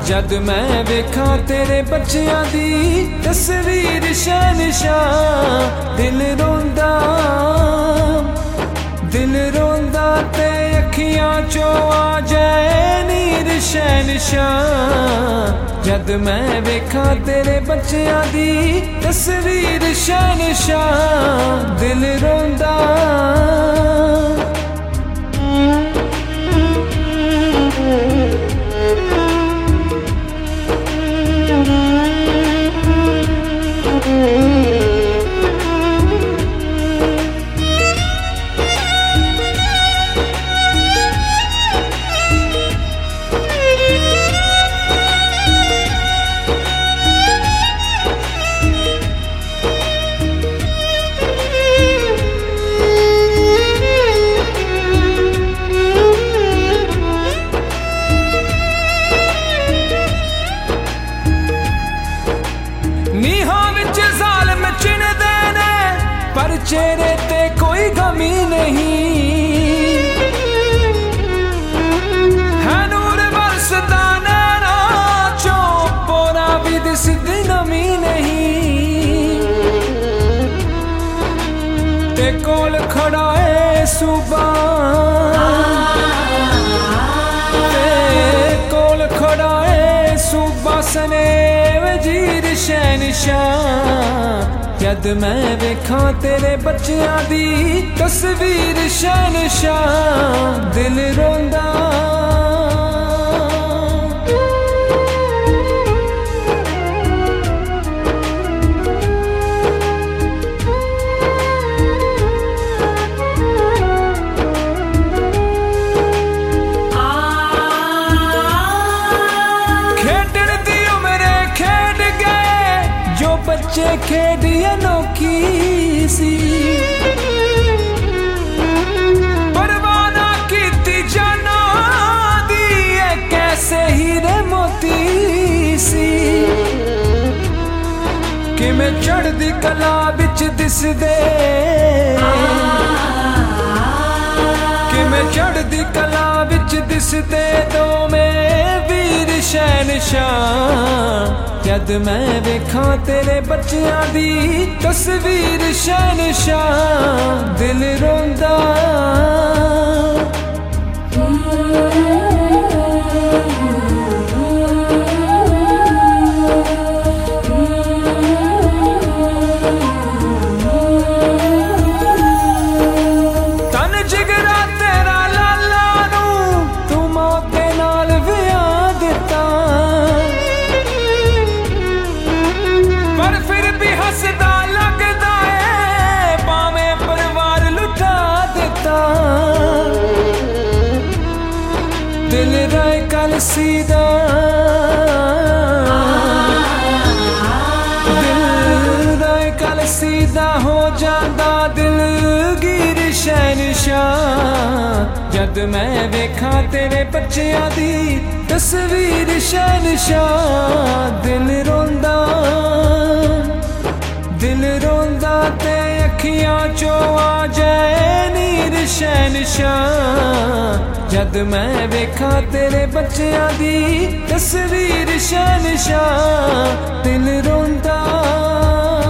जद मैं वेखा तेरे बच्चियां दी तस्वीर शहनशाह दिल रोंदा ते अखियां चो आ जाए नीर शहनशाह जद मैं वेखा तेरे बच्चियां दी तस्वीर शहनशाह दिल रोंदा पर चेहरे ते कोई गमी नहीं है नूर बरसदा नैना चो पोरा भी दिसदी नमी नहीं ते कोल खड़ा है सूबा कोल खड़ा है सूबा सने वजीर शहनशाह जद मैं वेखा तेरे बच्चियां दी तस्वीर शहनशाह दिल रोंदा खेडण दी उम्रे खेड गए जो बच्चे खेड अनोखी सी परवाना कीती जाना दी कैसे हीरे मोती सी कि मैं चढ़दी कला बिच दिसदे कि मैं चढ़दी कला बिच दिसदे दो में वीर शहनशाह जद मैं वेखा तेरे बच्चियां दी तस्वीर शहनशाह दिल रोंदा तन जिगरा तेरा लाला नू तू मौत दे नाल विआह दिता पर फिर भी हसदा लगदा है भावें परिवार लुटा दिता दिल राय कल सीधा सीधा हो जाता दिलगीर शहनशाह जद मैं वेखा तेरे बच्चियां दी तस्वीर शहनशाह दिल रोंदा ते अखियां चो आ जाए नीर शहनशाह जद मैं वेखा तेरे बच्चियां दी तस्वीर शहनशाह दिल रोंदा